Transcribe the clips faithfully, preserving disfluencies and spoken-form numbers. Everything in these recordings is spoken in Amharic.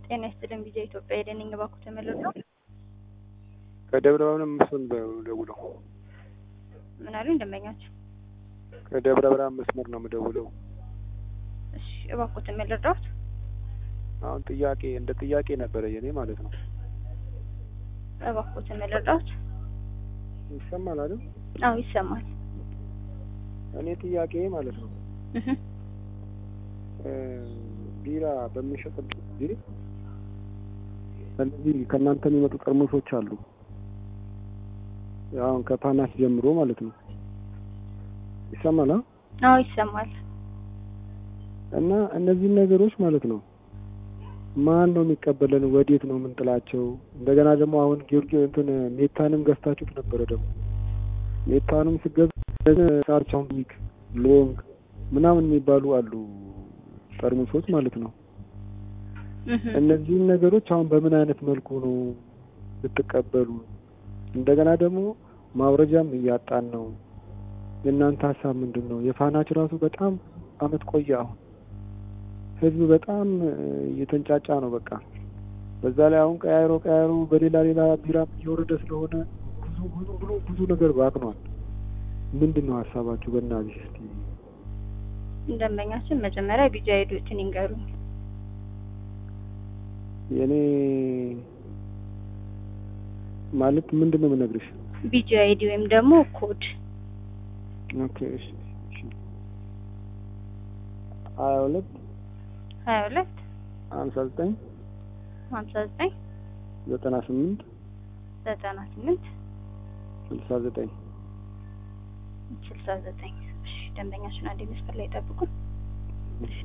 ጤና ይስጥልኝ ቪዲዮ ኢትዮጵያ የደንኝ ባኩ ተመለሰው ከደብረ ብርሃን መስመር ነው ደውለው። ምን አሉ እንደመኛችሁ? ከደብረ ብርሃን መስመር ነው የምደውለው። እሺ ባኩ ተመለሰው። አሁን ጥያቄ እንደ ጥያቄ ነበረ የኔ ማለት ነው። ባኩ ተመለሰው። ይሰማል አይደል? አዎ ይሰማል። እኔ ጥያቄ ማለት ነው እህ ቢራ በሚሸጥበት ጊዜ እነዚህ ከእናንተ የሚመጡ ጠርሙሶች አሉ። አሁን ከፓናስ ጀምሮ ማለት ነው። ይሰማል? አዎ ይሰማል። እና እነዚህ ነገሮች ማለት ነው ማን ነው የሚቀበለን? ወዴት ነው የምንጥላቸው? እንደገና ደግሞ አሁን ጊዮርጊስ እንትን ሜታንም ገዝታችሁት ነበረ። ደግሞ ሜታንም ሲገዛ ሳርቻውንግ ሎንግ ምናምን የሚባሉ አሉ ጠርሙሶች ማለት ነው። እነዚህ ነገሮች አሁን በምን አይነት መልኩ ነው ልትቀበሉ? እንደገና ደግሞ ማውረጃም እያጣን ነው። የእናንተ ሀሳብ ምንድነው? የፋናች ራሱ በጣም አመት ቆየ። አሁን ህዝብ በጣም እየተንጫጫ ነው በቃ። በዛ ላይ አሁን ቀያይሮ ቀያይሮ በሌላ ሌላ ቢራም እየወረደ ስለሆነ ብዙ ብዙ ብዙ ብዙ ነገር ባክኗል። ምንድነው ሀሳባችሁ? በእናትህ እስቲ እንደመኛችን መጀመሪያ ቢጃ ሄዱትን ይንገሩኝ። የኔ ማለት ምንድነው የምነግርሽ? ቢጃ አይዲ ወይም ደግሞ ኮድ። ኦኬ እሺ እሺ ሀያ ሁለት ሀያ ሁለት ሃምሳ ዘጠኝ ሃምሳ ዘጠኝ ዘጠና ስምንት ዘጠና ስምንት ስልሳ ዘጠኝ ስልሳ ዘጠኝ እሺ ደንበኛችን አንዴ መስፈር ላይ ጠብቁ። እሺ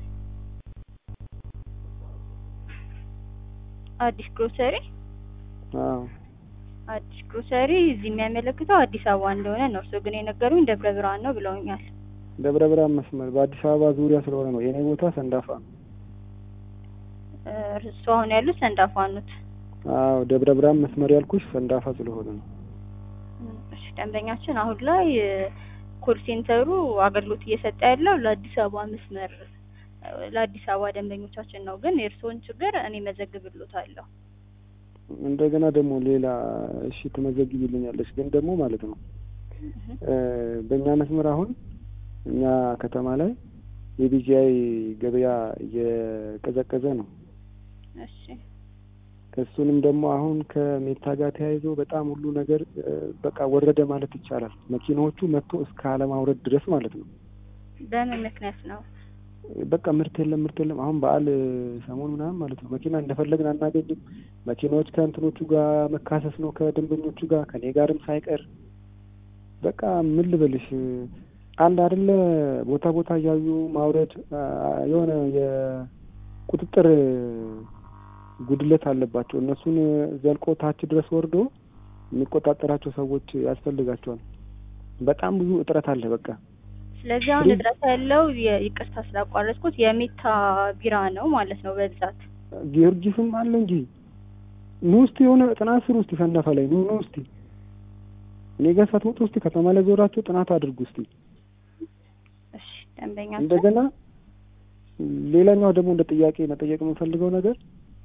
አዲስ ግሮሰሪ አዎ አዲስ ግሮሰሪ እዚህ የሚያመለክተው አዲስ አበባ እንደሆነ ነው። እርሶ ግን የነገሩኝ ደብረ ብርሃን ነው ብለውኛል። ደብረ ብርሃን መስመር በአዲስ አበባ ዙሪያ ስለሆነ ነው። የኔ ቦታ ሰንዳፋ ነው። እርሶ አሁን ያሉት ሰንዳፋ ነው? አዎ ደብረ ብርሃን መስመር ያልኩሽ ሰንዳፋ ስለሆነ ነው። እሺ ደንበኛችን አሁን ላይ ኮል ሴንተሩ አገልግሎት እየሰጠ ያለው ለአዲስ አበባ መስመር ለአዲስ አበባ ደንበኞቻችን ነው። ግን የእርሶን ችግር እኔ መዘግብልዎታለሁ። እንደገና ደግሞ ሌላ እሺ ትመዘግቢልኛለሽ። ግን ደግሞ ማለት ነው በእኛ መስመር አሁን እኛ ከተማ ላይ የቢጂአይ ገበያ እየቀዘቀዘ ነው። እሺ እሱንም ደግሞ አሁን ከሜታ ጋር ተያይዞ በጣም ሁሉ ነገር በቃ ወረደ ማለት ይቻላል። መኪናዎቹ መጥቶ እስከ አለማውረድ ድረስ ማለት ነው። በምን ምክንያት ነው? በቃ ምርት የለም ምርት የለም። አሁን በዓል ሰሞን ምናምን ማለት ነው መኪና እንደፈለግን አናገኝም። መኪናዎች ከእንትኖቹ ጋር መካሰስ ነው ከደንበኞቹ ጋር ከኔ ጋርም ሳይቀር በቃ ምን ልበልሽ አንድ አይደለ ቦታ ቦታ እያዩ ማውረድ የሆነ የቁጥጥር ጉድለት አለባቸው። እነሱን ዘልቆ ታች ድረስ ወርዶ የሚቆጣጠራቸው ሰዎች ያስፈልጋቸዋል። በጣም ብዙ እጥረት አለ በቃ። ስለዚህ አሁን እጥረት ያለው ይቅርታ ስላቋረጥኩት የሜታ ቢራ ነው ማለት ነው በብዛት። ጊዮርጊስም አለ እንጂ ነው። እስቲ የሆነ ጥናት ስሩ እስቲ ሰንዳፋ ላይ ነው ነው እስቲ እኔ ጋር ሳትመጡ እስቲ ከተማ ላይ ዞራችሁ ጥናት አድርጉ እስቲ። እሺ ደንበኛ እንደገና ሌላኛው ደግሞ እንደ ጥያቄ መጠየቅ የምፈልገው ነገር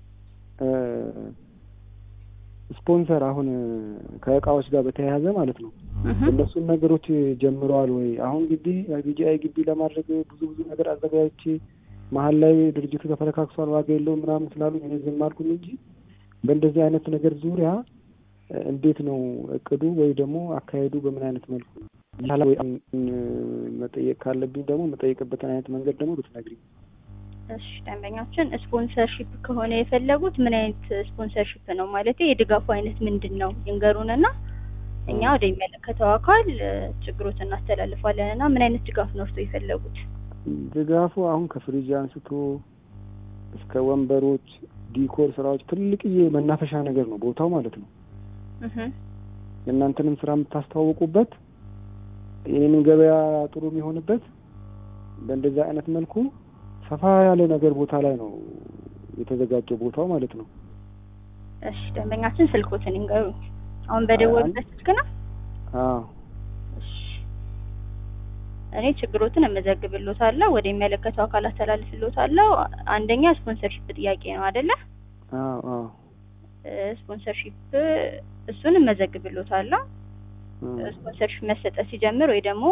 ስፖንሰር አሁን ከእቃዎች ጋር በተያያዘ ማለት ነው እነሱን ነገሮች ጀምረዋል ወይ? አሁን ግቢ ቢጂአይ ግቢ ለማድረግ ብዙ ብዙ ነገር አዘጋጅቼ መሀል ላይ ድርጅቱ ተፈረካክሷል ዋጋ የለውም ምናምን ስላሉ እኔ ዝም አልኩኝ እንጂ በእንደዚህ አይነት ነገር ዙሪያ እንዴት ነው እቅዱ ወይ ደግሞ አካሄዱ በምን አይነት መልኩ ነው? ያላ ወይ መጠየቅ ካለብኝ ደግሞ መጠየቅበትን አይነት መንገድ ደግሞ ብትነግሪኝ። እሺ ደንበኛችን ስፖንሰርሺፕ ከሆነ የፈለጉት ምን አይነት ስፖንሰርሺፕ ነው? ማለት የድጋፉ አይነት ምንድነው ይንገሩንና እኛ ወደ የሚመለከተው አካል ችግሮችን እናስተላልፋለንና ምን አይነት ድጋፍ ነው እርሶ የፈለጉት? ድጋፉ አሁን ከፍሪጅ አንስቶ እስከ ወንበሮች፣ ዲኮር ስራዎች ትልቅዬ መናፈሻ ነገር ነው ቦታው ማለት ነው። እህ እናንተንም ስራ የምታስተዋውቁበት የኔንም ገበያ ጥሩ የሚሆንበት በእንደዛ አይነት መልኩ ሰፋ ያለ ነገር ቦታ ላይ ነው የተዘጋጀው ቦታው ማለት ነው። እሺ ደንበኛችን ስልኮትን ይንገሩኝ። አሁን በደወሉበት ስልክ ነው? አዎ እሺ እኔ ችግሮትን እመዘግብልዎታለሁ፣ ወደ የሚመለከተው አካል አስተላልፍልዎታለሁ። አንደኛ ስፖንሰርሺፕ ጥያቄ ነው አይደለ? አዎ አዎ ስፖንሰርሺፕ እሱን እመዘግብልዎታለሁ። ስፖንሰርሺፕ መሰጠት ሲጀምር ወይ ደግሞ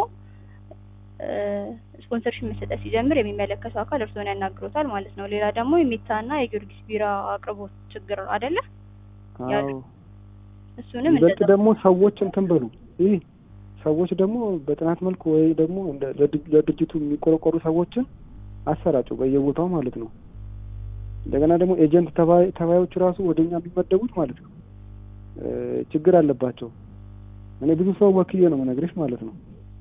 ስፖንሰርሺፕ መሰጠት ሲጀምር የሚመለከተው አካል እርስዎን ያናግሮታል ማለት ነው። ሌላ ደግሞ የሚታና የጊዮርጊስ ቢራ አቅርቦት ችግር አይደለ? አዎ እሱንም ይበልጥ ደግሞ ሰዎች እንትን በሉ ይህ ሰዎች ደግሞ በጥናት መልኩ ወይ ደግሞ እንደ ለድርጅቱ የሚቆረቆሩ ሰዎችን አሰራጩ በየቦታው ማለት ነው። እንደገና ደግሞ ኤጀንት ተባይ ተባዮች ራሱ ወደኛ የሚመደቡት ማለት ነው ችግር አለባቸው። እኔ ብዙ ሰው ወክዬ ነው የምነግርሽ ማለት ነው።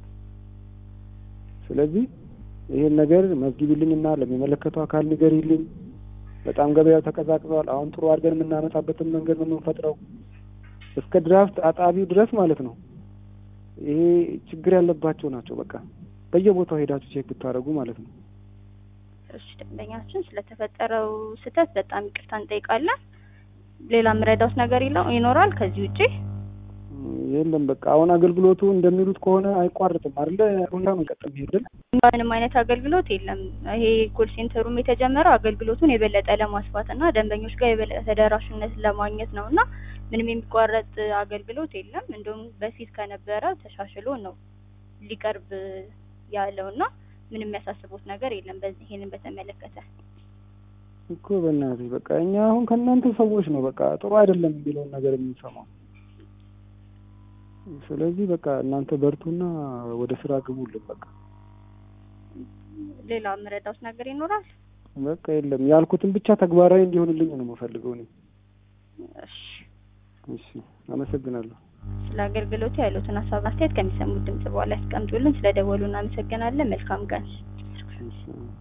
ስለዚህ ይሄን ነገር መዝግቢልኝና ለሚመለከተው አካል ንገሪልኝ። በጣም ገበያው ተቀዛቅዟል። አሁን ጥሩ አድርገን የምናመጣበትን መንገድ ነው የምንፈጥረው እስከ ድራፍት አጣቢው ድረስ ማለት ነው። ይሄ ችግር ያለባቸው ናቸው። በቃ በየቦታው ሄዳችሁ ቼክ ብታረጉ ማለት ነው። እሺ ደንበኛችን ስለተፈጠረው ስህተት በጣም ይቅርታ እንጠይቃለን። ሌላ ምረዳውስ ነገር ይኖራል ከዚህ ውጪ? የለም በቃ አሁን አገልግሎቱ እንደሚሉት ከሆነ አይቋረጥም አይደለ? ሁላ ነው ቀጥም ይሄድል። ምንም አይነት አገልግሎት የለም። ይሄ ኮል ሴንተሩም የተጀመረው አገልግሎቱን የበለጠ ለማስፋት እና ደንበኞች ጋር የበለጠ ተደራሽነት ለማግኘት ነውና ምንም የሚቋረጥ አገልግሎት የለም። እንደውም በፊት ከነበረ ተሻሽሎ ነው ሊቀርብ ያለውና ምንም የሚያሳስቡት ነገር የለም። በዚህ ይሄንን በተመለከተ እኮ በእናትህ በቃ እኛ አሁን ከእናንተ ሰዎች ነው በቃ ጥሩ አይደለም የሚለውን ነገር የምንሰማው። ስለዚህ በቃ እናንተ በርቱና ወደ ስራ ግቡልን። በቃ ሌላ ምረዳውስ ነገር ይኖራል? በቃ የለም ያልኩትን ብቻ ተግባራዊ እንዲሆንልኝ ነው የምፈልገው እኔ። እሺ እሺ አመሰግናለሁ። ስለ አገልግሎቱ ያሉትን ሀሳብ አስተያየት ከሚሰሙት ድምጽ በኋላ ያስቀምጡልን። ስለደወሉ እናመሰግናለን። መልካም ቀን። እሺ